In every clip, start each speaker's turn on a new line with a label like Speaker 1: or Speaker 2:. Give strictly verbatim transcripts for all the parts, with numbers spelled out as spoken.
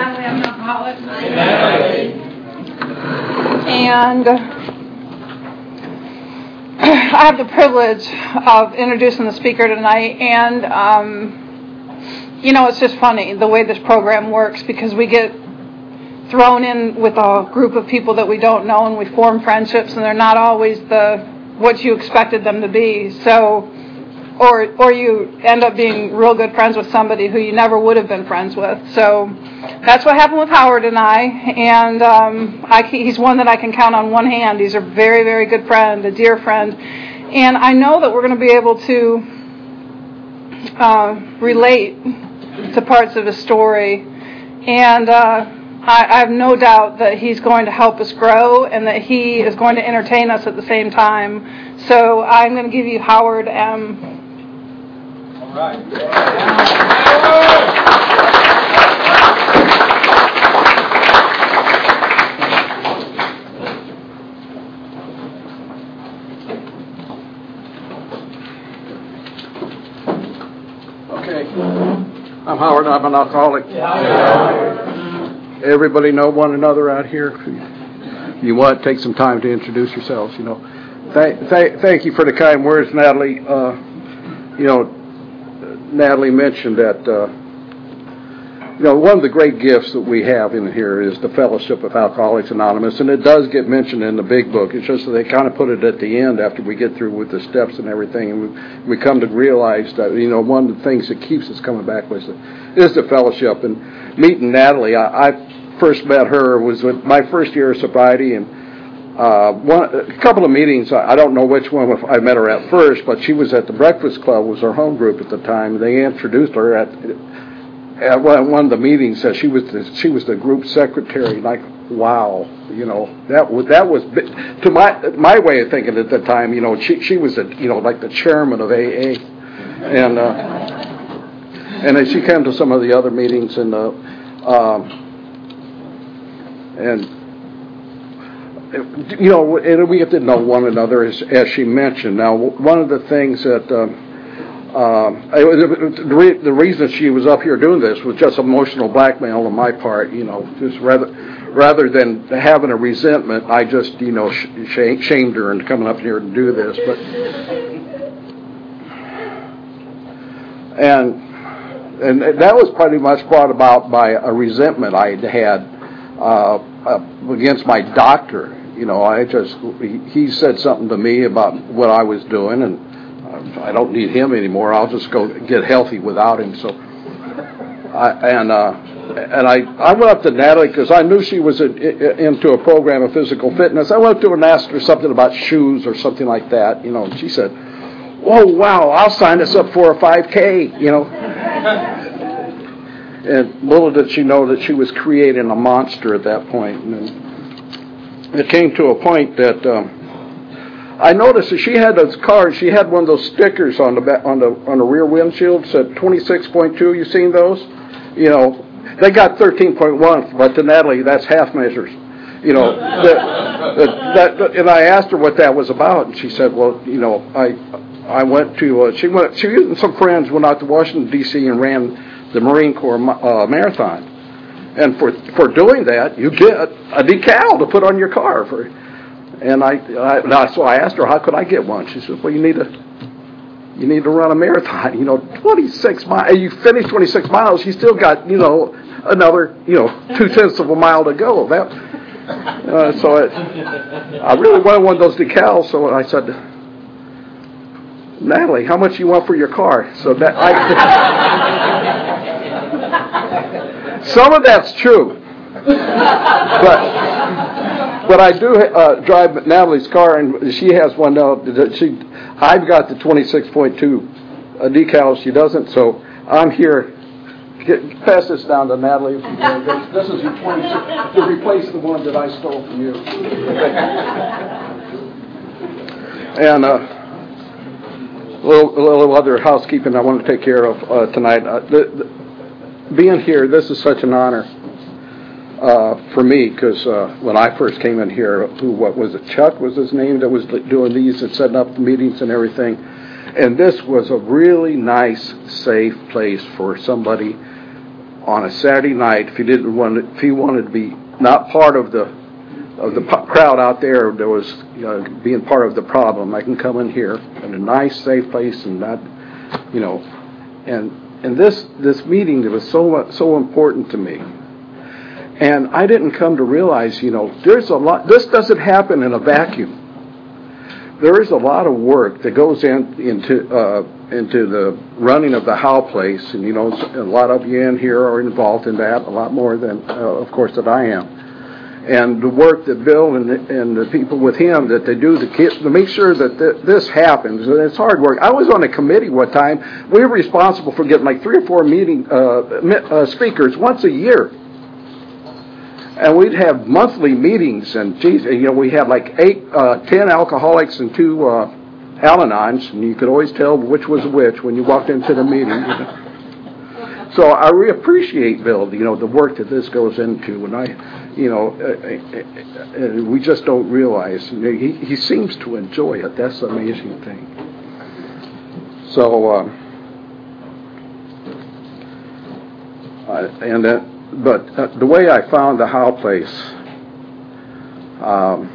Speaker 1: Natalie, I'm an alcoholic. And I have the privilege of introducing the speaker tonight. And, um, you know, it's just funny the way this program works, because we get thrown in with a group of people that we don't know, and we form friendships, and they're not always the what you expected them to be. So, or or you end up being real good friends with somebody who you never would have been friends with. So that's what happened with Howard and I, and um, I, he's one that I can count on one hand. He's a very, very good friend, a dear friend, and I know that we're going to be able to uh, relate to parts of his story, and uh, I, I have no doubt that he's going to help us grow and that he is going to entertain us at the same time. So I'm going to give you Howard M.
Speaker 2: All right. Okay. I'm Howard. I'm an alcoholic. Everybody know one another out here? You want, take some time to introduce yourselves, you know. Thank, thank, thank you for the kind words, Natalie. Uh, you know, Natalie mentioned that, uh, you know, one of the great gifts that we have in here is the Fellowship of Alcoholics Anonymous, and it does get mentioned in the big book. It's just that they kind of put it at the end after we get through with the steps and everything, and we, we come to realize that, you know, one of the things that keeps us coming back was the, is the fellowship. And meeting Natalie, I, I first met her was with my first year of sobriety, and uh, one, a couple of meetings, I, I don't know which one I met her at first, but she was at the Breakfast Club, was her home group at the time. They introduced her at at one of the meetings that she was the, she was the group secretary. Like, wow, you know, that was that was to my my way of thinking at the time. You know, she she was a, you know, like the chairman of A A, and uh, and then she came to some of the other meetings, and uh, um, and you know, and we get to know one another as as she mentioned. Now, one of the things that uh, Uh, the, re- the reason she was up here doing this was just emotional blackmail on my part, you know, just rather rather than having a resentment, I just, you know, sh- sh- shamed her into coming up here to do this. But and and that was pretty much brought about by a resentment I had uh, uh, against my doctor. You know, I just he, he said something to me about what I was doing, and I don't need him anymore. I'll just go get healthy without him. So, I, and uh, and I, I went up to Natalie because I knew she was a, into a program of physical fitness. I went up to her and asked her something about shoes or something like that. You know, and she said, "Oh wow, I'll sign us up for a five K." You know, and little did she know that she was creating a monster at that point. And it came to a point that. Um, I noticed that she had those cars. She had one of those stickers on the back, on the on the rear windshield said twenty-six point two. You seen those? You know, they got thirteen point one, but to Natalie, that's half measures. You know, that, that, that, and I asked her what that was about, and she said, "Well, you know, I I went to uh, she went she and some friends went out to Washington D C and ran the Marine Corps uh, marathon, and for for doing that, you get a decal to put on your car for." And I, I, so I asked her, how could I get one? She said, well, you need to, you need to run a marathon. You know, twenty-six miles. You finish twenty-six miles, you still got, you know, another, you know, two tenths of a mile to go. That, uh, so it, I really wanted one of those decals. So I said, Natalie, how much do you want for your car? So that I, some of that's true, but. But I do uh, drive Natalie's car, and she has one now. That she, I've got the twenty-six point two uh, decal. She doesn't, so I'm here. Get, pass this down to Natalie. If you can. This is your twenty-six to replace the one that I stole from you. And uh, a little, a little other housekeeping I want to take care of uh, tonight. Uh, the, the, being here, this is such an honor. Uh, for me, because uh, when I first came in here, who, what was it, Chuck was his name that was doing these and setting up the meetings and everything. And this was a really nice, safe place for somebody on a Saturday night, if he didn't want to, if he wanted to be not part of the of the crowd out there, there was you know, being part of the problem. I can come in here in a nice, safe place and not, you know, and and this this meeting that was so so important to me. And I didn't come to realize, you know, there's a lot. This doesn't happen in a vacuum. There is a lot of work that goes in into uh, into the running of the Howe place, and you know, a lot of you in here are involved in that, a lot more than, uh, of course, that I am. And the work that Bill and the, and the people with him that they do to, keep, to make sure that th- this happens. And it's hard work. I was on a committee one time. We were responsible for getting like three or four meeting uh, uh, speakers once a year. And we'd have monthly meetings, and geez, you know, we had like eight, uh, ten alcoholics and two uh, Al-Anons, and you could always tell which was which when you walked into the meeting. You know. So I really appreciate Bill, you know, the work that this goes into, and I, you know, uh, uh, uh, we just don't realize. You know, he he seems to enjoy it. That's the amazing thing. So, uh, I, and that. But uh, the way I found the Howe place, um,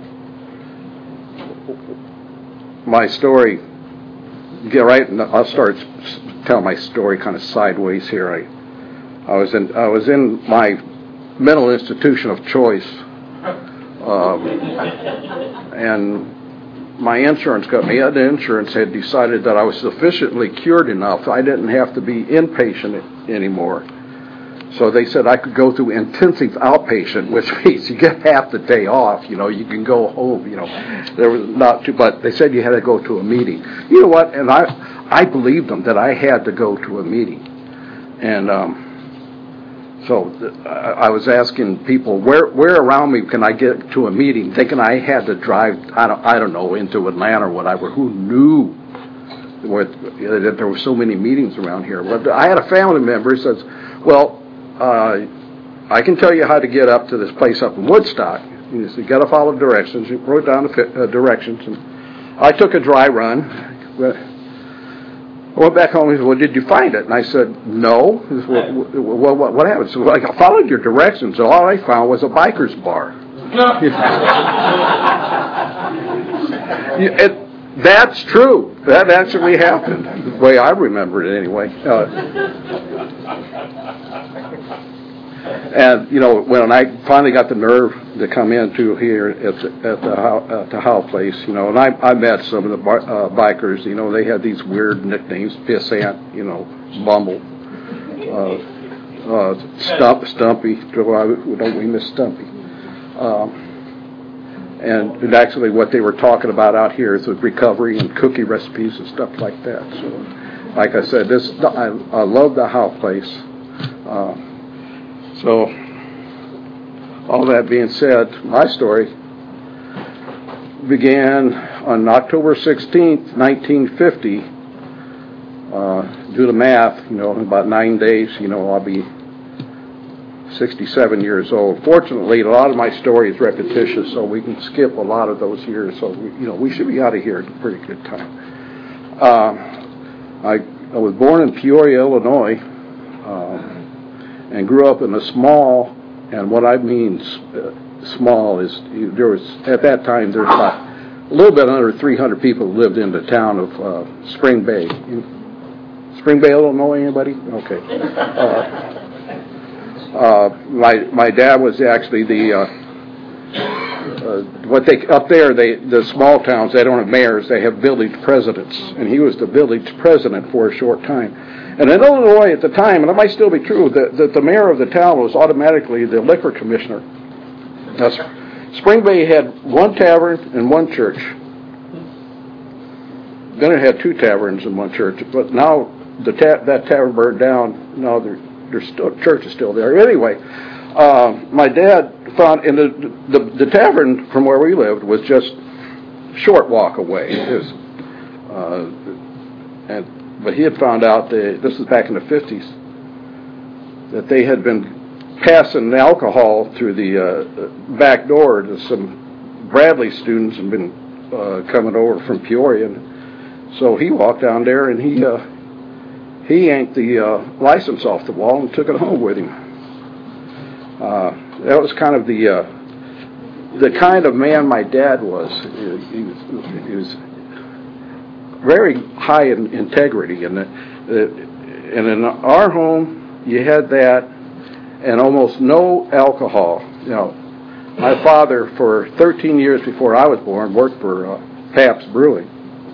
Speaker 2: my story, get right, I'll start tell my story kind of sideways here. I, I was in, I was in my mental institution of choice, um, and my insurance company, the insurance had decided that I was sufficiently cured enough. I didn't have to be inpatient anymore. So they said I could go through intensive outpatient, which means you get half the day off. You know, you can go home. You know, there was not too, but they said you had to go to a meeting. You know what? And I, I believed them that I had to go to a meeting. And um, so I was asking people where, where around me can I get to a meeting, thinking I had to drive. I don't, I don't know, into Atlanta or whatever. Who knew where, that there were so many meetings around here? But I had a family member who says, well. Uh, I can tell you how to get up to this place up in Woodstock. You just got to follow directions. You wrote down the uh, directions, and I took a dry run. I went back home and he said, well, did you find it? And I said, no. He said, well, well, what, what happened? So I followed your directions, and all I found was a biker's bar. it, that's true. That actually happened, the way I remember it anyway. Uh, And, you know, when I finally got the nerve to come into here at the, at the, Howe, at the Howe place, you know, and I, I met some of the bar, uh, bikers, you know, they had these weird nicknames, Pissant, you know, Bumble, uh, uh, Stump, Stumpy, don't we miss Stumpy? Um, and, and actually what they were talking about out here is with recovery and cookie recipes and stuff like that. So, like I said, this I, I love the Howe place. Uh, So, all that being said, my story began on October sixteenth, nineteen fifty. Uh, do the math, you know, in about nine days, you know, I'll be sixty-seven years old. Fortunately, a lot of my story is repetitious, so we can skip a lot of those years. So, we, you know, we should be out of here in a pretty good time. Uh, I, I was born in Peoria, Illinois. Uh, and grew up in a small, and what I mean uh, small is, there was, at that time, there was about a little bit under three hundred people who lived in the town of uh, Spring Bay. In Spring Bay, Illinois, anybody? Okay. Uh, uh, my my dad was actually the, uh, uh, what they, up there, they the small towns, they don't have mayors, they have village presidents, and he was the village president for a short time. And in Illinois at the time, and it might still be true, that, that the mayor of the town was automatically the liquor commissioner. Now, Spring Bay had one tavern and one church. Then it had two taverns and one church. But now the ta- that tavern burned down. Now their there's still church is still there. Anyway, uh, my dad found in the, the the tavern from where we lived was just short walk away. It was, uh, and. But he had found out, that, this was back in the fifties, that they had been passing alcohol through the uh, back door to some Bradley students and been uh, coming over from Peoria. And so he walked down there and he uh, he yanked the uh, license off the wall and took it home with him. Uh, that was kind of the uh, the kind of man my dad was. He was, he was very high in integrity, and, uh, and in our home, you had that, and almost no alcohol. You know, my father, for thirteen years before I was born, worked for uh, Pabst Brewing.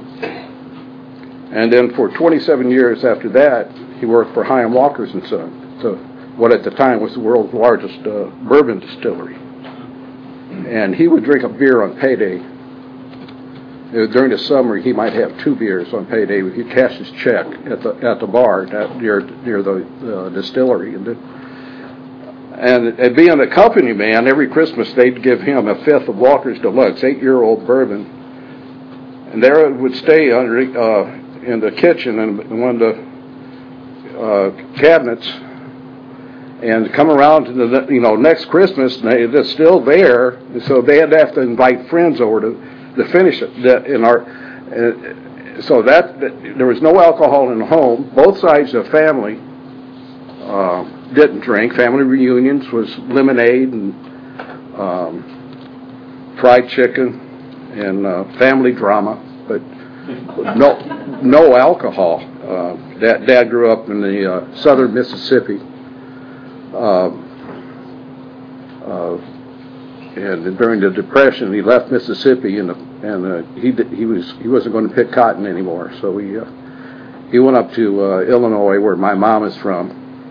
Speaker 2: And then for twenty-seven years after that, he worked for Hiram Walker's and Son, so what at the time was the world's largest uh, bourbon distillery. And he would drink a beer on payday. Uh, during the summer, he might have two beers on payday. He'd cash his check at the at the bar at, near near the uh, distillery. And, and, and being a company man, every Christmas they'd give him a fifth of Walker's Deluxe, eight-year-old bourbon. And there it would stay under uh, in the kitchen and one of the uh, cabinets, and come around to the you know next Christmas, and they, it's still there. So they had to have to invite friends over to, to finish it. That in our uh, so that, that there was no alcohol in the home. Both sides of the family uh, didn't drink. Family reunions was lemonade and um, fried chicken and uh, family drama, but no no alcohol. Uh, Dad, Dad grew up in the uh, southern Mississippi. Uh, uh, and during the Depression, he left Mississippi, and and uh, he he was he wasn't going to pick cotton anymore. So he uh, he went up to uh, Illinois, where my mom is from.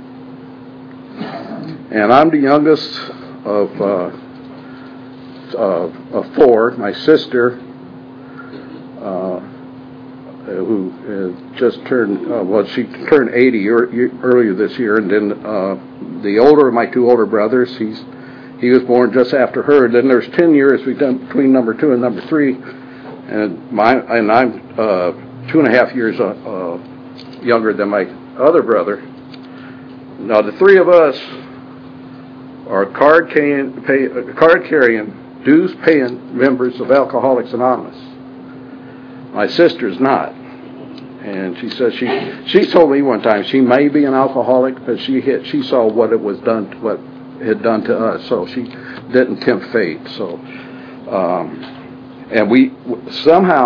Speaker 2: And I'm the youngest of uh, uh, of four. My sister, uh, who uh, just turned uh, well, she turned eighty er, earlier this year, and then. Uh, The older of my two older brothers, he's he was born just after her. Then there's ten years between number two and number three, and my and I'm uh, two and a half years uh, uh, younger than my other brother. Now the three of us are card carrying, pay, uh, card carrying, dues paying members of Alcoholics Anonymous. My sister's not. And she says she she told me one time she may be an alcoholic, but she hit she saw what it was done what it had done to us, so she didn't tempt fate. So, um, and we somehow,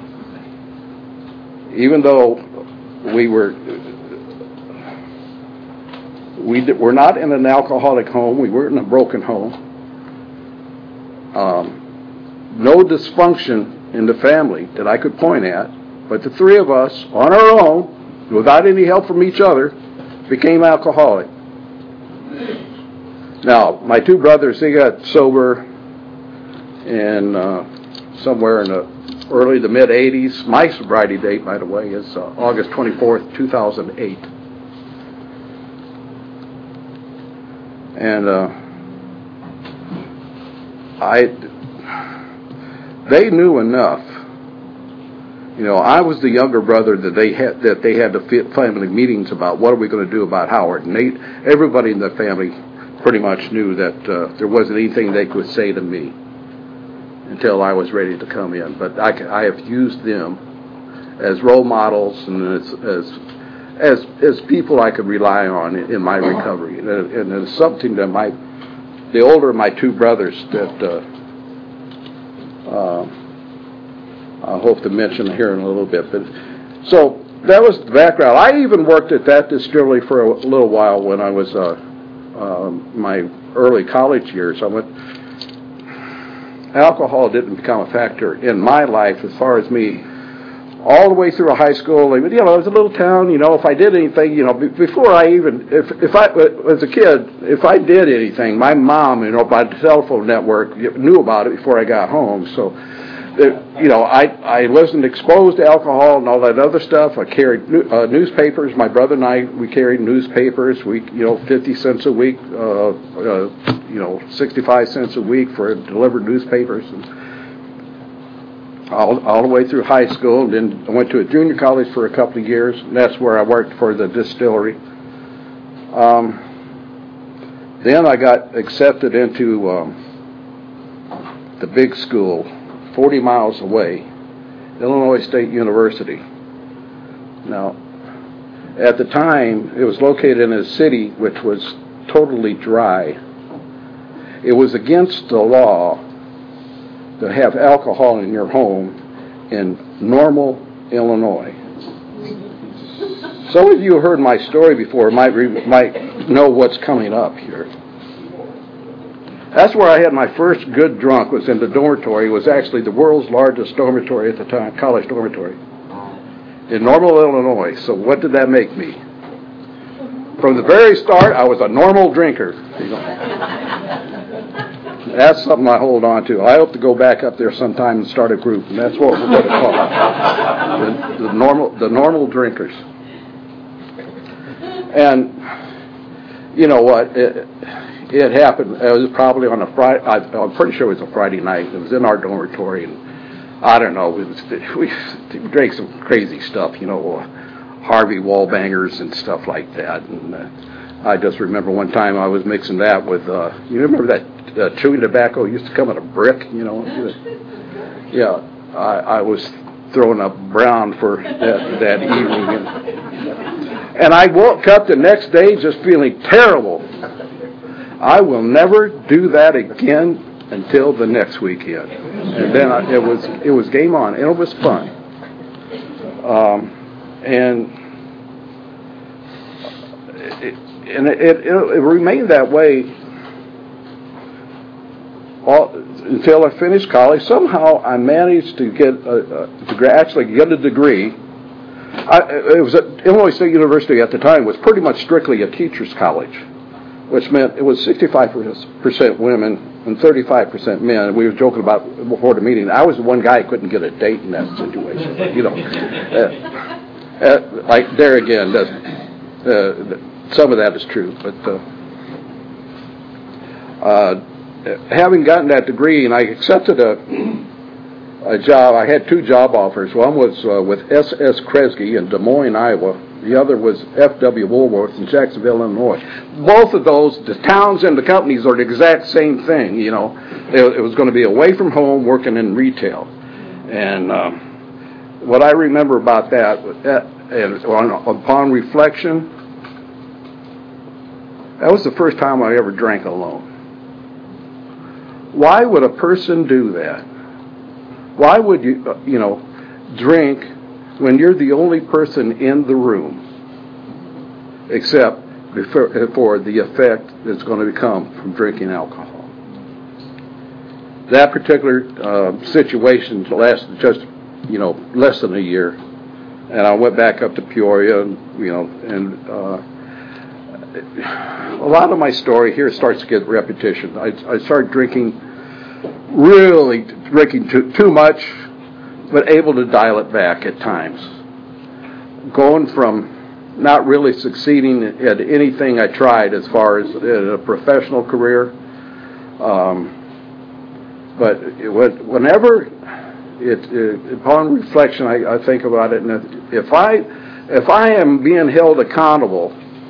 Speaker 2: even though we were we were not in an alcoholic home, we weren't in a broken home. Um, no dysfunction in the family that I could point at. But the three of us, on our own, without any help from each other, became alcoholic. Now, my two brothers, they got sober in uh, somewhere in the early to mid eighties. My sobriety date, by the way, is uh, August twenty-fourth, two thousand eight. And uh, I, they knew enough. You know, I was the younger brother that they had that they had the family meetings about what are we going to do about Howard, and they, everybody in the family pretty much knew that uh, there wasn't anything they could say to me until I was ready to come in. But I, I have used them as role models and as as as, as people I could rely on in, in my recovery, and, and it's something that my the older of my two brothers that. Uh, uh, I hope to mention here in a little bit. But so that was the background. I even worked at that distillery for a little while when I was uh, uh, my early college years. I went. Alcohol didn't become a factor in my life as far as me all the way through high school. You know, it was a little town. You know, if I did anything, you know, before I even if if I as a kid, if I did anything, my mom, you know, by the telephone network knew about it before I got home. So. You know, I I wasn't exposed to alcohol and all that other stuff. I carried uh, newspapers. My brother and I, we carried newspapers. We, you know, fifty cents a week, uh, uh, you know, sixty-five cents a week for delivered newspapers, and all all the way through high school. And then I went to a junior college for a couple of years, and that's where I worked for the distillery. Um, then I got accepted into um, the big school. forty miles away, Illinois State University. Now, At the time, it was located in a city which was totally dry. It was against the law to have alcohol in your home in Normal, Illinois. Some of you heard my story before might re- might know what's coming up here. That's where I had my first good drunk, was in the dormitory. It was actually the world's largest dormitory at the time, college dormitory, in Normal, Illinois. So what did that make me? From the very start, I was a normal drinker. You know. That's something I hold on to. I hope to go back up there sometime and start a group, and that's what we're going to call it. The, the normal, the normal drinkers. And you know what? It, it happened. It was probably on a Friday. I, I'm pretty sure it was a Friday night. It was in our dormitory, and I don't know. We, was, we drank some crazy stuff, you know, uh, Harvey Wallbangers and stuff like that. And uh, I just remember one time I was mixing that with. Uh, you remember that uh, chewing tobacco used to come in a brick, you know? Yeah, I, I was throwing up brown for that, that evening. And, And I woke up the next day just feeling terrible. I will never do that again until the next weekend. And then I, it was it was game on, and it was fun. Um, and it, and it, it, it remained that way all, until I finished college. Somehow I managed to get a, a, to actually get a degree. I, it was at Illinois State University at the time was pretty much strictly a teacher's college, which meant it was sixty-five percent women and thirty-five percent men. We were joking about before the meeting. I was the one guy who couldn't get a date in that situation. But, you know, uh, uh, like there again, that, uh, some of that is true. But uh, uh, having gotten that degree, and I accepted a. a job. I had two job offers. One was uh, with S S Kresge in Des Moines, Iowa. The other was F W Woolworth in Jacksonville, Illinois. Both of those, the towns and the companies are the exact same thing, you know. It, it was going to be away from home, working in retail. And um, what I remember about that, that and on, upon reflection, that was the first time I ever drank alone. Why would a person do that? Why would you, you know, drink when you're the only person in the room, except before, for the effect that's going to come from drinking alcohol? That particular uh, situation lasted just, you know, less than a year, and I went back up to Peoria, and you know, and uh, a lot of my story here starts to get repetition. I, I started drinking. Really drinking too, too much, but able to dial it back at times. Going from not really succeeding at anything I tried as far as a professional career, um, but it, whenever it, it, upon reflection, I, I think about it, and if I if I am being held accountable,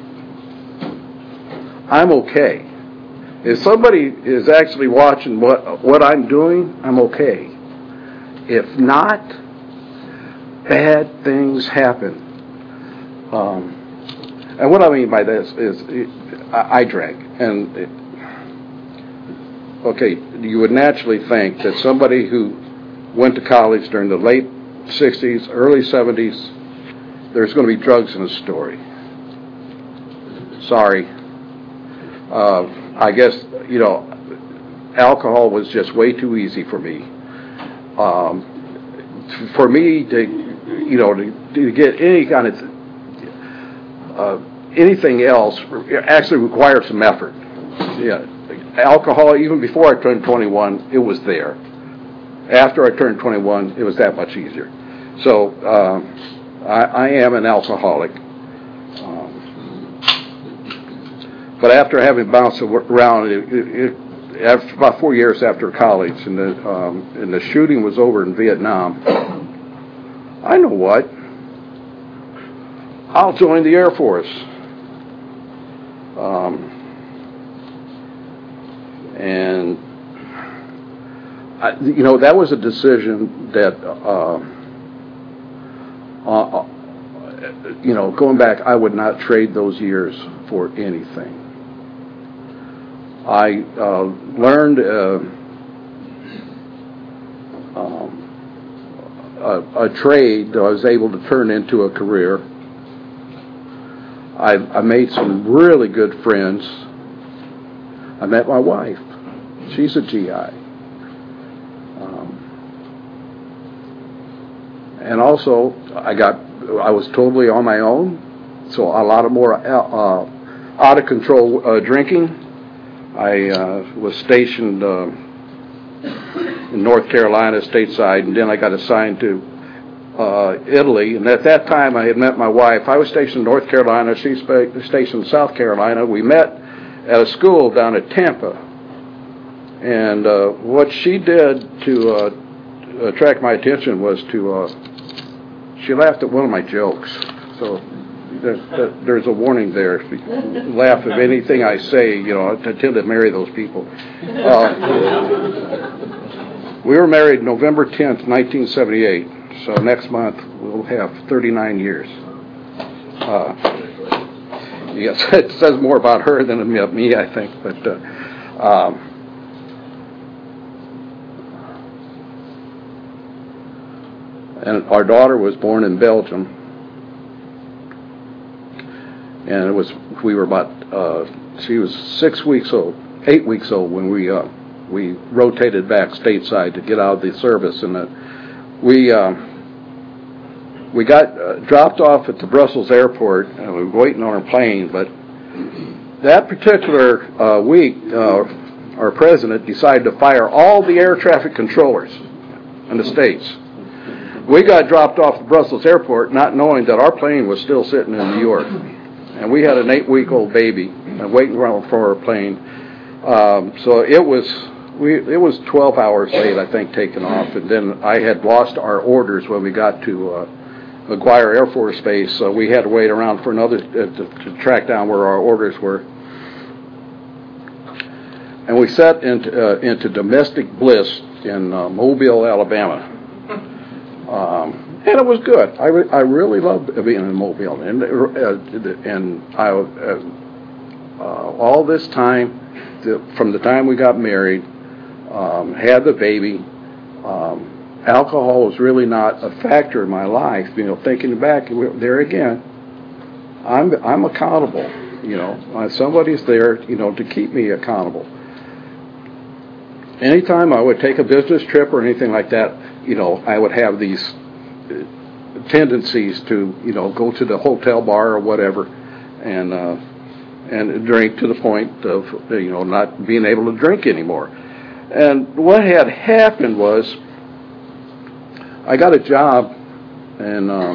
Speaker 2: I'm okay. If somebody is actually watching what what I'm doing, I'm okay. If not, bad things happen. Um, and what I mean by this is, it, I, I drank, and it, okay, you would naturally think that somebody who went to college during the late sixties, early seventies, there's going to be drugs in the story. Sorry. Uh, I guess, you know, alcohol was just way too easy for me. Um, for me to, you know, to, to get any kind of, uh, anything else actually required some effort. Yeah, alcohol, even before I turned twenty-one, it was there. After I turned twenty-one, it was that much easier. So, um, I, I am an alcoholic. But after having bounced around, it, it, it, after about four years after college, and the um, and the shooting was over in Vietnam, I know what. I'll join the Air Force. Um, and I, you know, that was a decision that uh, uh, you know, going back, I would not trade those years for anything. I uh, learned uh, um, a, a trade that I was able to turn into a career. I, I made some really good friends. I met my wife. She's a G I. Um, and also, I got, I was totally on my own, so a lot of more uh, out of control uh, drinking. I uh, was stationed uh, in North Carolina, stateside, and then I got assigned to uh, Italy. And at that time, I had met my wife. I was stationed in North Carolina. She was stationed in South Carolina. We met at a school down at Tampa. And uh, what she did to uh, attract my attention was to, uh, she laughed at one of my jokes. So there, there's a warning there. If you laugh at anything I say, you know, I tend to marry those people. Uh, we were married November tenth, nineteen seventy-eight. So next month we'll have thirty-nine years. Uh, yes, it says more about her than about me, I think. But uh, um, and our daughter was born in Belgium, and it was we were about uh, she was six weeks old, eight weeks old when we uh, we rotated back stateside to get out of the service, and uh, we uh, we got uh, dropped off at the Brussels airport, and we were waiting on our plane. But that particular uh, week, uh, our president decided to fire all the air traffic controllers in the States. We got dropped off at Brussels airport not knowing that our plane was still sitting in New York. And we had an eight-week-old baby and waiting around for our plane. Um, so it was we it was twelve hours late, I think, taking off. And then I had lost our orders when we got to uh, McGuire Air Force Base, so we had to wait around for another uh, to, to track down where our orders were. And we set into, uh, into domestic bliss in uh, Mobile, Alabama. Um, and it was good. I, re- I really loved being in Mobile. And, uh, and I, uh, uh, all this time, the, from the time we got married, um, had the baby, um, alcohol was really not a factor in my life. You know, thinking back, there again, I'm, I'm accountable. You know, somebody's there, you know, to keep me accountable. Anytime I would take a business trip or anything like that, you know, I would have these tendencies to, you know, go to the hotel bar or whatever, and uh, and drink to the point of, you know, not being able to drink anymore. And what had happened was, I got a job in um,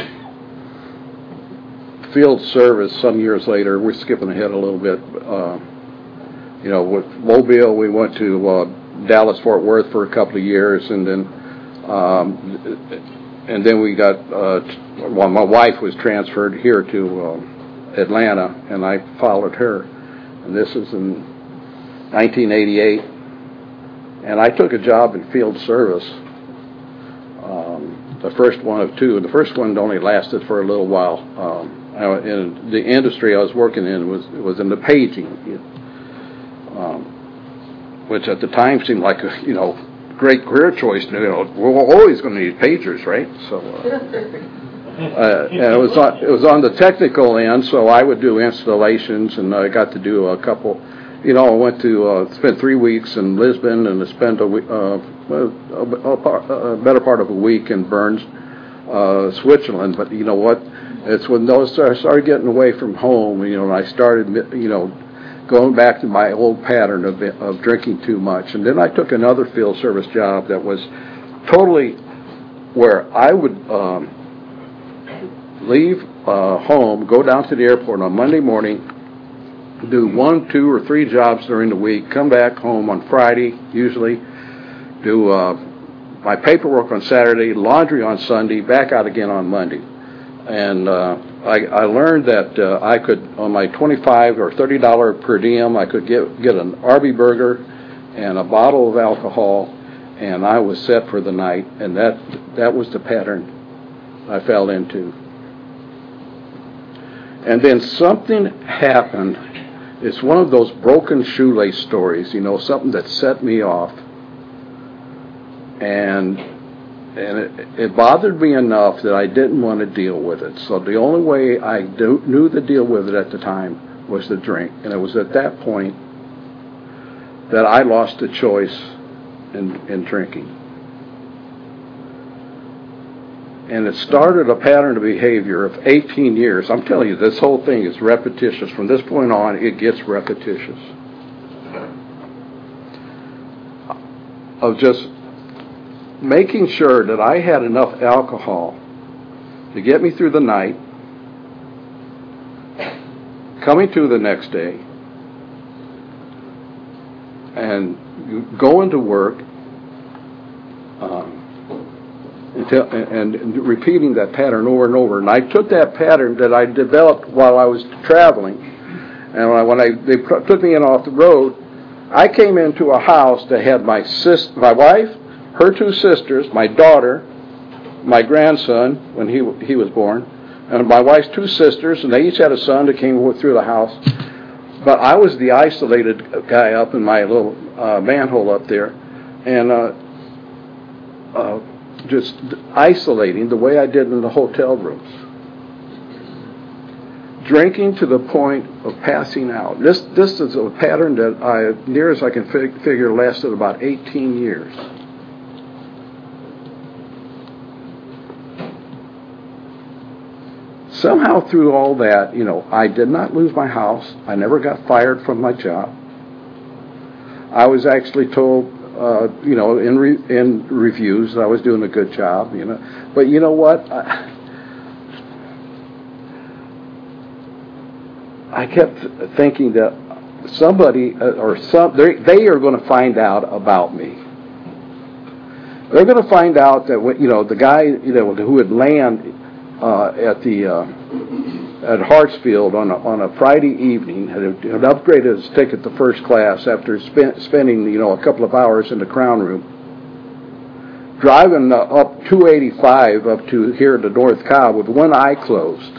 Speaker 2: field service some years later. We're skipping ahead a little bit. Uh, you know, with Mobile, we went to uh, Dallas, Fort Worth for a couple of years, and then um, and then we got, uh, well, my wife was transferred here to uh, Atlanta, and I followed her. And this is in nineteen eighty-eight. And I took a job in field service, um, the first one of two. The first one only lasted for a little while. Um, I, in the industry I was working in was was in the paging, um, which at the time seemed like a, you know, great career choice. You know, we're always going to need pagers, right? So, uh, uh, and it was on, it was on the technical end, so I would do installations, and I got to do a couple. You know, I went to uh, spend three weeks in Lisbon, and I spent a, uh, a, a, a better part of a week in Bern, uh, Switzerland. But you know what? It's when those I started getting away from home. You know, and I started, you know, going back to my old pattern of of drinking too much. And then I took another field service job that was totally where I would um, leave uh, home, go down to the airport on Monday morning, do one, two, or three jobs during the week, come back home on Friday, usually, do uh, my paperwork on Saturday, laundry on Sunday, back out again on Monday. And uh, I, I learned that uh, I could, on my twenty-five or thirty dollars per diem, I could get, get an Arby burger and a bottle of alcohol, and I was set for the night. And that that was the pattern I fell into. And then something happened. It's one of those broken shoelace stories, you know, something that set me off. And and it, it bothered me enough that I didn't want to deal with it. So the only way I do, knew to deal with it at the time was to drink. And it was at that point that I lost the choice in, in drinking. And it started a pattern of behavior of eighteen years. I'm telling you, this whole thing is repetitious. From this point on, it gets repetitious. Of just making sure that I had enough alcohol to get me through the night, coming to the next day, and going to work, um, until, and, and repeating that pattern over and over. And I took that pattern that I developed while I was traveling, and when I, when I they put, took me in off the road, I came into a house that had my sis, my wife, her two sisters, my daughter, my grandson when he he was born, and my wife's two sisters, and they each had a son that came through the house. But I was the isolated guy up in my little uh, manhole up there, and uh, uh, just isolating the way I did in the hotel rooms. Drinking to the point of passing out. This this is a pattern that I, near as I can fig- figure, lasted about eighteen years. Somehow through all that, you know, I did not lose my house. I never got fired from my job. I was actually told, uh, you know, in re- in reviews that I was doing a good job, you know. But you know what? I, I kept thinking that somebody uh, or some they they are going to find out about me. They're going to find out that you know the guy you know who would land uh, at the uh, at Hartsfield on a, on a Friday evening had, had upgraded his ticket to first class after spent, spending you know a couple of hours in the Crown Room, driving uh, up two eighty-five up to here to North Cobb with one eye closed.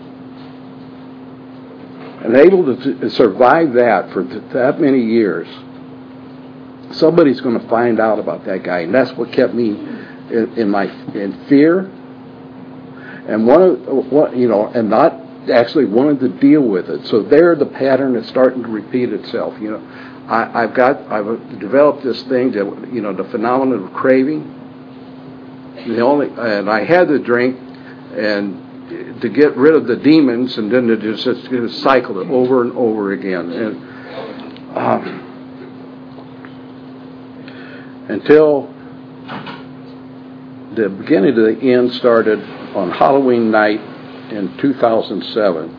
Speaker 2: And able to survive that for that many years, somebody's going to find out about that guy, and that's what kept me in, in my in fear, and one of what you know, and not actually wanted to deal with it. So there, the pattern is starting to repeat itself. You know, I, I've got I've developed this thing that you know the phenomenon of craving. The only and I had to drink and. To get rid of the demons, and then to just, just cycle it over and over again, and um, until the beginning to the end started on Halloween night in two thousand seven.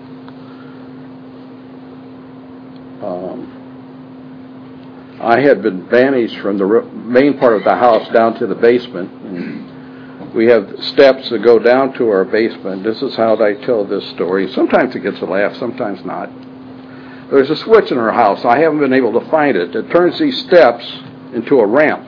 Speaker 2: Um, I had been banished from the main part of the house down to the basement. And, we have steps that go down to our basement. This is how I tell this story. Sometimes it gets a laugh, sometimes not. There's a switch in our house. I haven't been able to find it. It turns these steps into a ramp.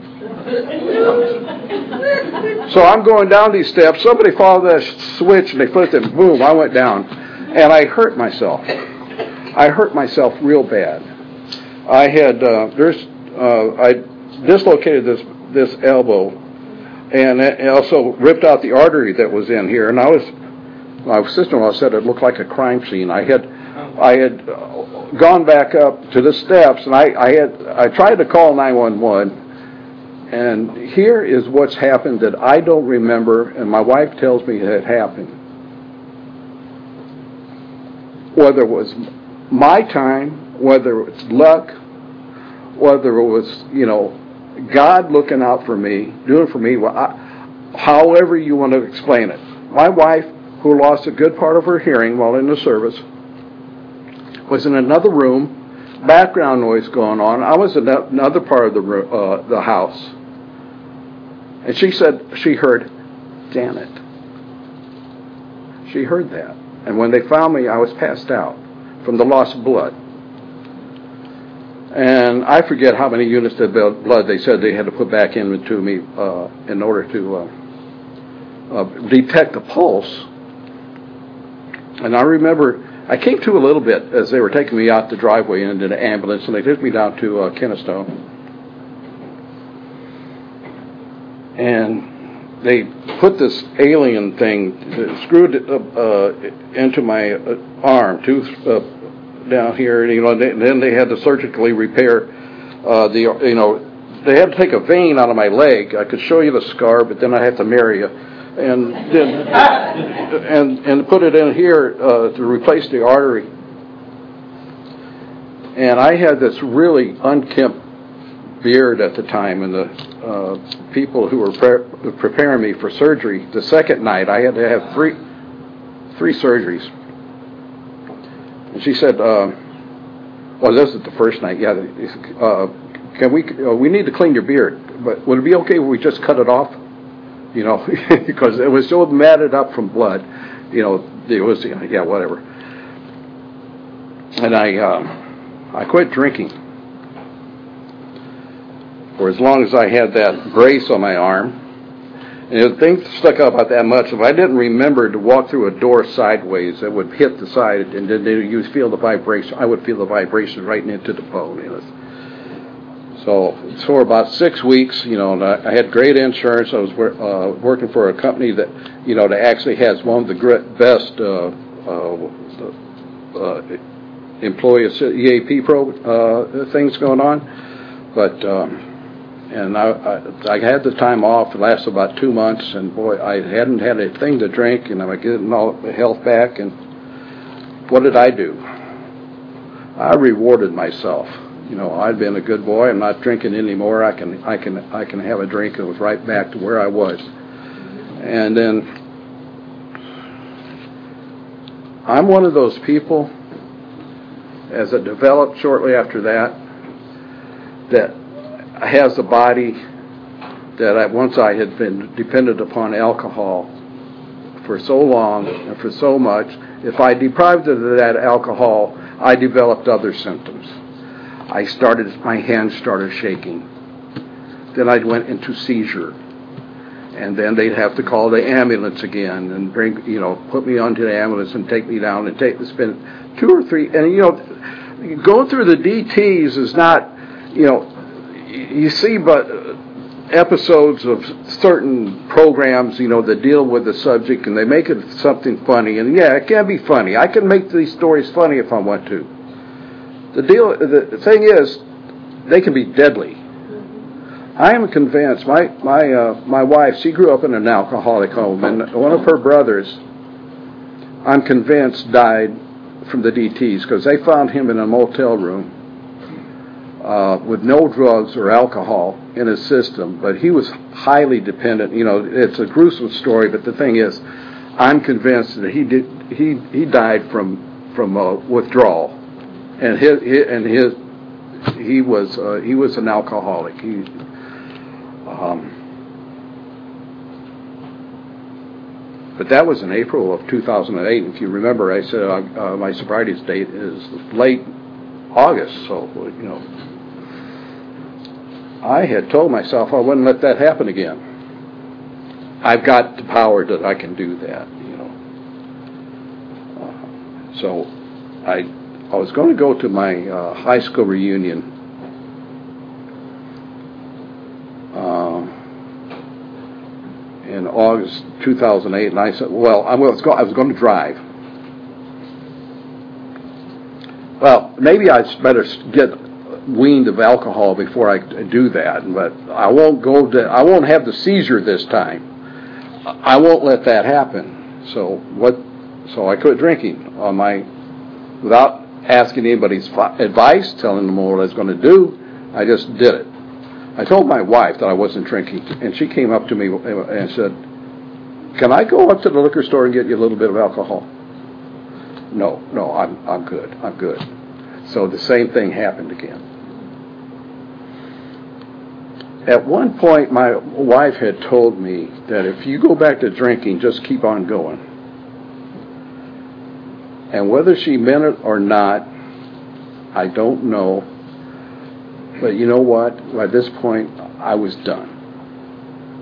Speaker 2: So I'm going down these steps. Somebody followed that switch and they flipped it. Boom, I went down. And I hurt myself. I hurt myself real bad. I had, uh, there's, uh, I dislocated this, this elbow. And it also ripped out the artery that was in here. And I was, my sister-in-law said it looked like a crime scene. I had, I had gone back up to the steps, and I, I had, I tried to call nine one one. And here is what's happened that I don't remember, and my wife tells me it happened. Whether it was my time, whether it was luck, whether it was, you know, God looking out for me, doing for me, well, I, however you want to explain it. My wife, who lost a good part of her hearing while in the service, was in another room, background noise going on. I was in another part of the room, uh, the house. And she said she heard, Janet. She heard that. And when they found me, I was passed out from the loss of blood. And I forget how many units of blood they said they had to put back into me uh, in order to uh, uh, detect the pulse. and I remember I came to a little bit as they were taking me out the driveway into the ambulance, and they took me down to uh, Kennestowe. And they put this alien thing, screwed it up, uh, into my uh, arm, tooth uh, down here, and, you know, and then they had to surgically repair uh, the, you know, they had to take a vein out of my leg. I could show you the scar, but then I had to marry you. And then, and and put it in here uh, to replace the artery. And I had this really unkempt beard at the time, and the uh, people who were pre- preparing me for surgery, the second night I had to have three three surgeries. And she said, uh, "Well, this is the first night. Yeah, uh, can we? Uh, we need to clean your beard, but would it be okay if we just cut it off?" You know, because it was so matted up from blood. You know, it was, yeah, whatever. And I uh, I quit drinking for as long as I had that brace on my arm. And the thing stuck out about that much, if I didn't remember to walk through a door sideways, it would hit the side, and then you'd feel the vibration. I would feel the vibration right into the bone. You know. So for about six weeks, you know, and I, I had great insurance. I was uh, working for a company that, you know, that actually has one of the best uh, uh, uh, employee E A P pro uh, things going on. But um, and I, I I had the time off. It lasted about two months, and boy, I hadn't had a thing to drink, and I was getting all the health back. And what did I do? I rewarded myself. You know, I'd been a good boy. I'm not drinking anymore. I can, I can, I can have a drink. And it was right back to where I was. And then I'm one of those people, as it developed shortly after that, that has a body that I, once I had been dependent upon alcohol for so long and for so much. If I deprived of that alcohol, I developed other symptoms. I started, my hands started shaking. Then I went into seizure. And then they'd have to call the ambulance again and bring, you know, put me onto the ambulance and take me down and take, spend two or three, and, you know, going through the D Ts is not, you know, you see but episodes of certain programs, you know, that deal with the subject and they make it something funny. And yeah, it can be funny. I can make these stories funny if I want to. The deal, the thing is, they can be deadly. I am convinced. My my uh, my wife, she grew up in an alcoholic home, and one of her brothers, I'm convinced, died from the D Ts because they found him in a motel room uh, with no drugs or alcohol in his system, but he was highly dependent. You know, it's a gruesome story, but the thing is, I'm convinced that he did he he died from from uh, withdrawal. And his, his and his he was uh, he was an alcoholic. He, um, but that was in April of two thousand eight. If you remember, I said uh, uh, my sobriety date is late August. So you know, I had told myself I wouldn't let that happen again. I've got the power that I can do that. You know, uh, so I. I was going to go to my uh, high school reunion uh, in August two thousand eight, and I said, well, I was, go- I was going to drive. Well, maybe I better get weaned of alcohol before I do that, but I won't go to, I won't have the seizure this time. I won't let that happen. So what? So I quit drinking on my, without asking anybody's advice, telling them what I was going to do. I just did it. I told my wife that I wasn't drinking, and she came up to me and said, "Can I go up to the liquor store and get you a little bit of alcohol?" No, no, I'm I'm good. I'm good. So the same thing happened again. At one point, my wife had told me that if you go back to drinking, just keep on going. And whether she meant it or not, I don't know. But you know what? By this point, I was done.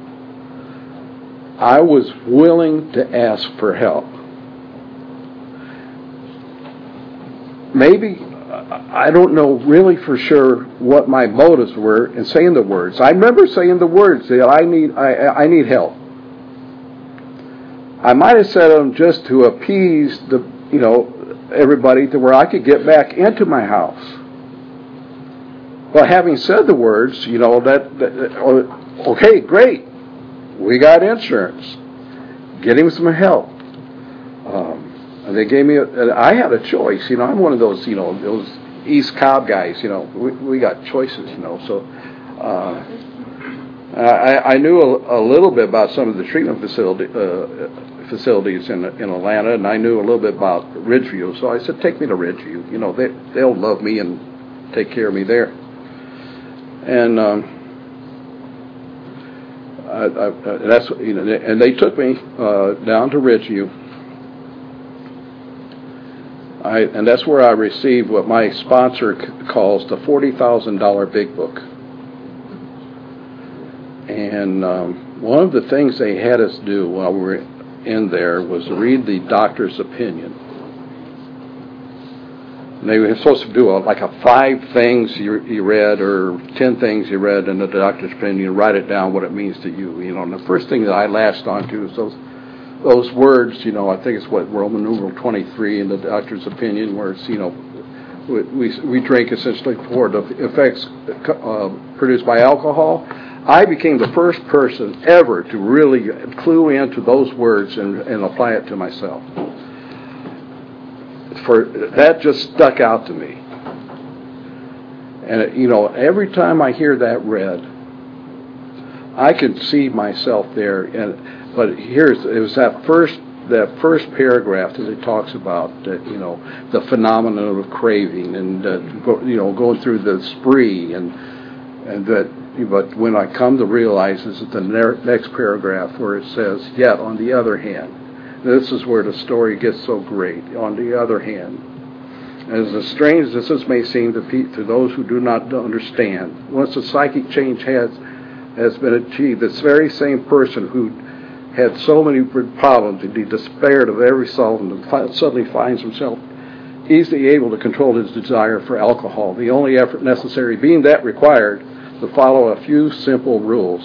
Speaker 2: I was willing to ask for help. maybe, I don't know really for sure what my motives were in saying the words. I remember saying the words that I need, I, I need help. I might have said them just to appease the, you know, everybody to where I could get back into my house. Well, having said the words, you know, that, that okay, great. We got insurance. Get him some help. Um, and they gave me, a, I had a choice. You know, I'm one of those, you know, those East Cobb guys, you know. We, we got choices, you know. So uh, I, I knew a, a little bit about some of the treatment facility, uh, facilities in in Atlanta, and I knew a little bit about Ridgeview. So I said, take me to Ridgeview. You know, they, they'll love me and take care of me there. And um, I, I, that's you know, and they took me uh, down to Ridgeview. I, and that's where I received what my sponsor c- calls the forty thousand dollars Big Book. And um, one of the things they had us do while we were in there was to read the doctor's opinion. And they were supposed to do a, like a five things you, you read or ten things you read in the doctor's opinion, write it down what it means to you. You know, and the first thing that I latched onto is those those words, you know, I think it's what, Roman numeral twenty-three in the doctor's opinion, where it's, you know, we we, we drink essentially for the effects uh, produced by alcohol. I became the first person ever to really clue into those words and, and apply it to myself. For that just stuck out to me. And, it, you know, every time I hear that read, I can see myself there. And but here's it was that first that first paragraph that it talks about that, you know, the phenomenon of craving and uh, go, you know going through the spree and and that. But when I come to realize this is the next paragraph where it says, yet on the other hand, this is where the story gets so great. On the other hand, as strange as this may seem to, pe- to those who do not understand, once a psychic change has has been achieved, this very same person who had so many problems and he despaired of every solvent and fi- suddenly finds himself easily able to control his desire for alcohol. The only effort necessary being that required to follow a few simple rules.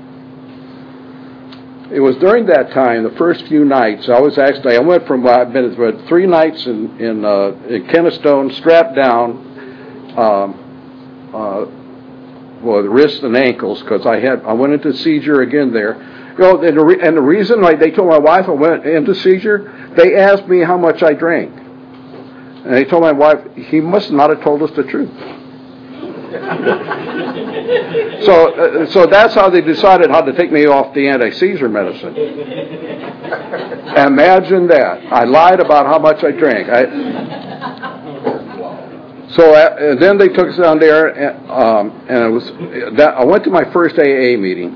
Speaker 2: It was during that time, the first few nights, I was actually, I went from, I've been for three nights in, in, uh, in Kennestone, strapped down, um, uh, well, the wrists and ankles, because I had, I went into seizure again there. You know, and the, re- and the reason, like they told my wife I went into seizure, they asked me how much I drank. And they told my wife, he must not have told us the truth. So, uh, so that's how they decided how to take me off the anti-seizure medicine. Imagine that. I lied about how much I drank. I, so uh, and then they took us down there, and, um, and it was that I went to my first A A meeting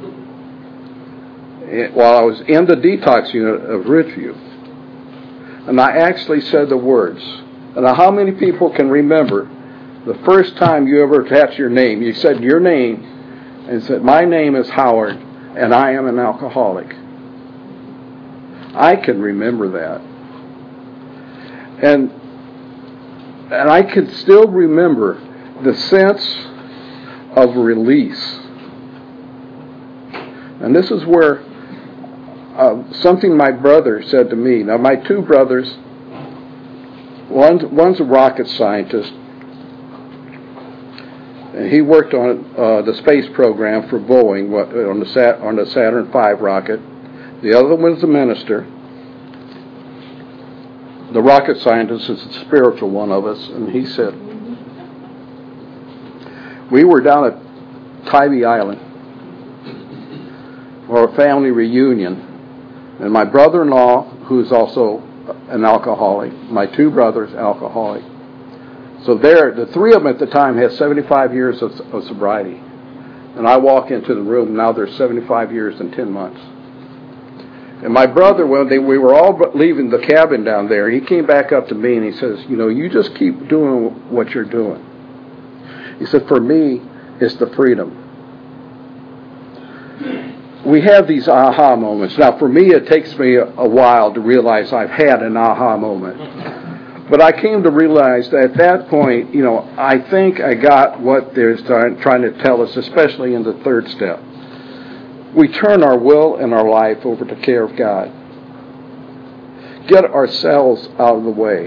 Speaker 2: while I was in the detox unit of Ridgeview, and I actually said the words. And how many people can remember the first time you ever attached your name? You said your name and said, my name is Howard and I am an alcoholic. I can remember that. And and I can still remember the sense of release. And this is where uh, something my brother said to me. Now, my two brothers, one's, one's a rocket scientist, and he worked on uh, the space program for Boeing on the Sat- on the Saturn five rocket. The other one's a minister. The rocket scientist is the spiritual one of us, and he said, we were down at Tybee Island for a family reunion, and my brother-in-law, who's also an alcoholic, my two brothers, alcoholic. So there, the three of them at the time had seventy-five years of, of sobriety. And I walk into the room, now there's seventy-five years and ten months. And my brother, when they, we were all leaving the cabin down there, he came back up to me and he says, you know, you just keep doing what you're doing. He said, for me, it's the freedom. We have these aha moments. Now, for me, it takes me a, a while to realize I've had an aha moment. But I came to realize that at that point, you know, I think I got what they're trying to tell us, especially in the third step. We turn our will and our life over to the care of God. Get ourselves out of the way.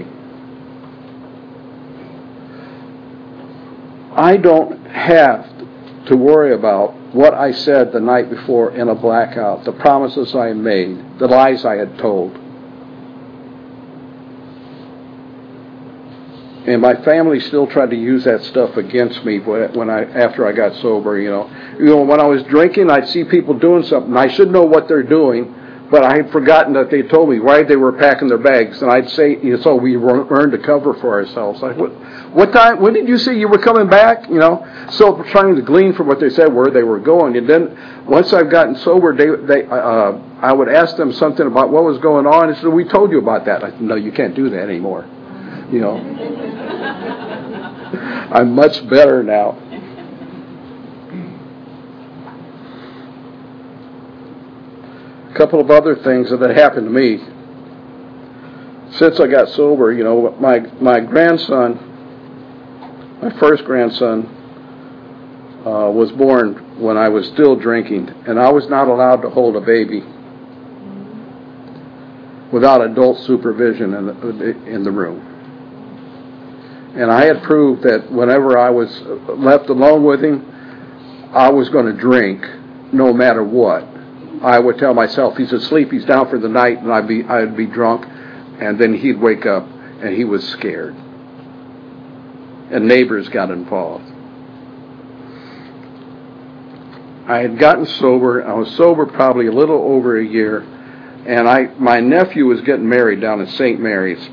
Speaker 2: I don't have to worry about what I said the night before in a blackout, the promises I made, the lies I had told. And my family still tried to use that stuff against me when I after I got sober. You know, you know, when I was drinking, I'd see people doing something. I should know what they're doing, but I had forgotten that they told me why they were packing their bags. And I'd say, you know, so we learned to cover for ourselves. Like, what, what time? When did you say you were coming back? You know, so trying to glean from what they said where they were going. And then once I've gotten sober, they they uh, I would ask them something about what was going on. And they said, "We told you about that." I said, "No, you can't do that anymore." You know, I'm much better now. A couple of other things that had happened to me since I got sober. You know, my my grandson, my first grandson, uh, was born when I was still drinking, and I was not allowed to hold a baby without adult supervision in the, in the room. And I had proved that whenever I was left alone with him, I was going to drink no matter what. I would tell myself, he's asleep, he's down for the night, and I'd be, I'd be drunk, and then he'd wake up, and he was scared. And neighbors got involved. I had gotten sober. I was sober probably a little over a year, and I my nephew was getting married down in Saint Mary's.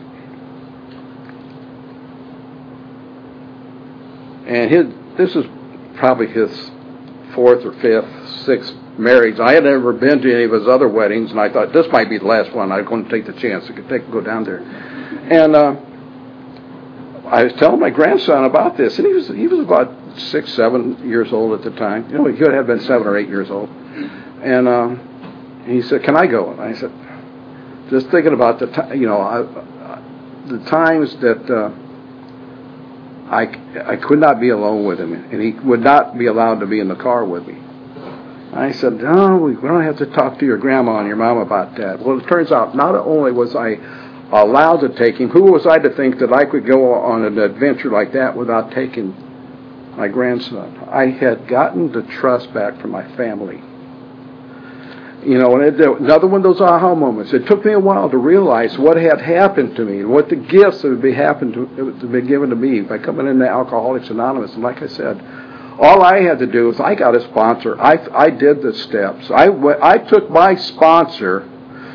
Speaker 2: And his, this is probably his fourth or fifth, sixth marriage. I had never been to any of his other weddings, and I thought this might be the last one. I was going to take the chance. I could take, go down there. And uh, I was telling my grandson about this, and he was he was about six, seven years old at the time. You know, he could have been seven or eight years old. And uh, he said, "Can I go?" And I said, just thinking about the t- you know I, uh, the times that. Uh, I, I could not be alone with him, and he would not be allowed to be in the car with me. I said, "No, we don't have to talk to your grandma and your mom about that." Well, it turns out not only was I allowed to take him, who was I to think that I could go on an adventure like that without taking my grandson? I had gotten the trust back from my family. You know, and it, another one of those aha moments. It took me a while to realize what had happened to me and what the gifts that had been, happened to, that had been given to me by coming into Alcoholics Anonymous. And like I said, all I had to do was I got a sponsor. I, I did the steps. I, I took my sponsor.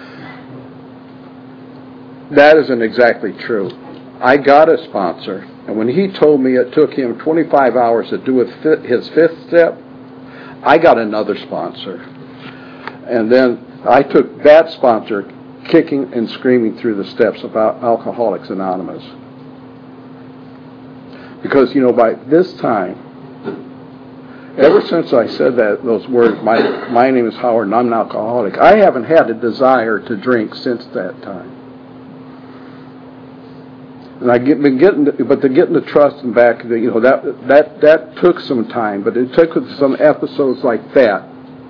Speaker 2: That isn't exactly true. I got a sponsor. And when he told me it took him twenty-five hours to do his fifth step, I got another sponsor. And then I took that sponsor kicking and screaming through the steps of Alcoholics Anonymous. Because, you know, by this time, ever since I said that those words, my my name is Howard and I'm an alcoholic, I haven't had a desire to drink since that time. And I get been getting, the, but to getting the trust and back, you know, that that that took some time. But it took some episodes like that.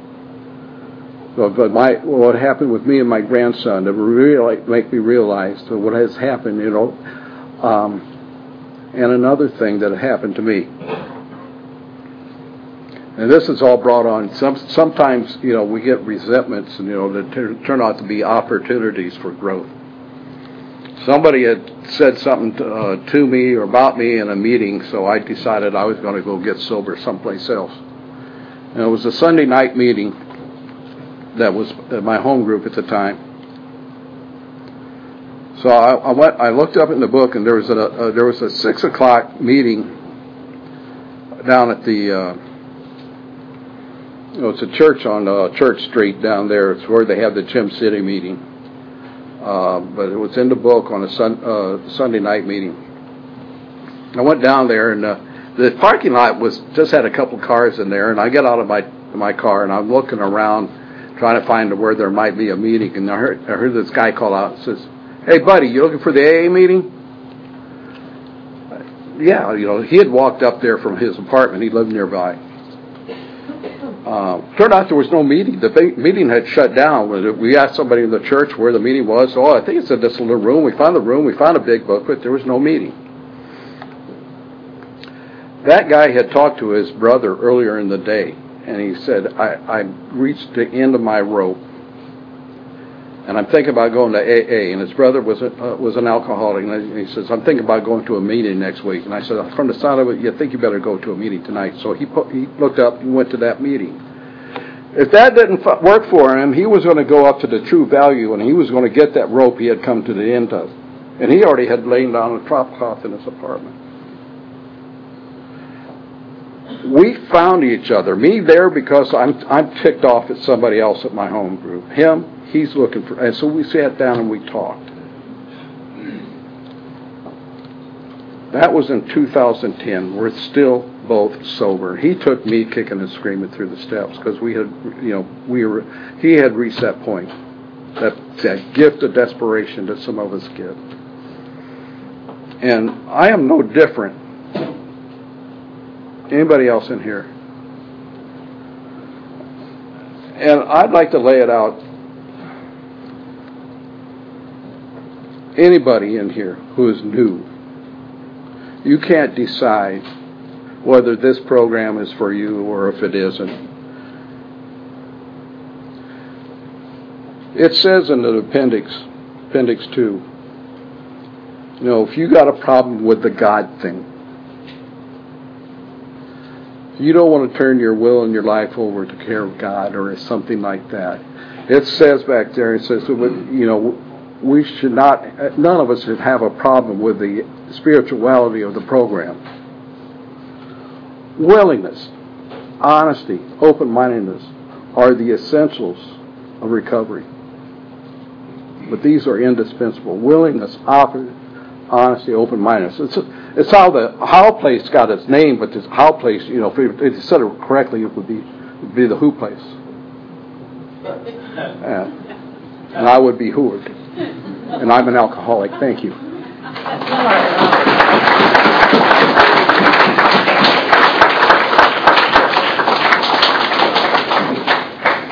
Speaker 2: But my what happened with me and my grandson to really make me realize what has happened, you know. Um, and another thing that happened to me. And this is all brought on. Some sometimes, you know, we get resentments, and you know, that t- turn out to be opportunities for growth. Somebody had said something to, uh, to me or about me in a meeting, so I decided I was going to go get sober someplace else. And it was a Sunday night meeting that was at my home group at the time. So I, I went. I looked up in the book, and there was a, a there was a six o'clock meeting down at the. Uh, you know, it's a church on uh, Church Street down there. It's where they have the Gym City meeting. Uh, but it was in the book on a sun, uh, Sunday night meeting. I went down there, and uh, the parking lot was just had a couple cars in there. And I get out of my my car, and I'm looking around, trying to find where there might be a meeting. And I heard I heard this guy call out and says, "Hey, buddy, you looking for the A A meeting?" yeah, you know, he had walked up there from his apartment. He lived nearby. Uh, turned out there was no meeting. The ba- meeting had shut down. We asked somebody in the church where the meeting was. Oh, I think it's in this little room. We found the room. We found a big book, but there was no meeting. That guy had talked to his brother earlier in the day, and he said, I, I reached the end of my rope, and I'm thinking about going to A A. And his brother was a, uh, was an alcoholic, and he says, I'm thinking about going to a meeting next week. And I said, from the sound of it, you think you better go to a meeting tonight. So he put, he looked up and went to that meeting. If that didn't f- work for him, he was going to go up to the true value, and he was going to get that rope he had come to the end of. And he already had lain down a drop cloth in his apartment. We found each other. Me there because I'm I'm ticked off at somebody else at my home group. Him, he's looking for, and so we sat down and we talked. That was in two thousand ten. We're still both sober. He took me kicking and screaming through the steps because we had, you know, we were. He had reached that point, that that gift of desperation that some of us get. And I am no different. Anybody else in here? And I'd like to lay it out. Anybody in here who is new, you can't decide whether this program is for you or if it isn't. It says in the appendix, appendix two, you know, if you got a problem with the God thing, you don't want to turn your will and your life over to care of God or something like that. It says back there, it says, you know, we should not, none of us should have a problem with the spirituality of the program. Willingness, honesty, open-mindedness are the essentials of recovery. But these are indispensable. Willingness, honesty, open-mindedness. It's, it's how the how place got its name, but this how place, you know, if you said it correctly, it would be it would be the who place. And, and I would be hooed. And I'm an alcoholic. Thank you.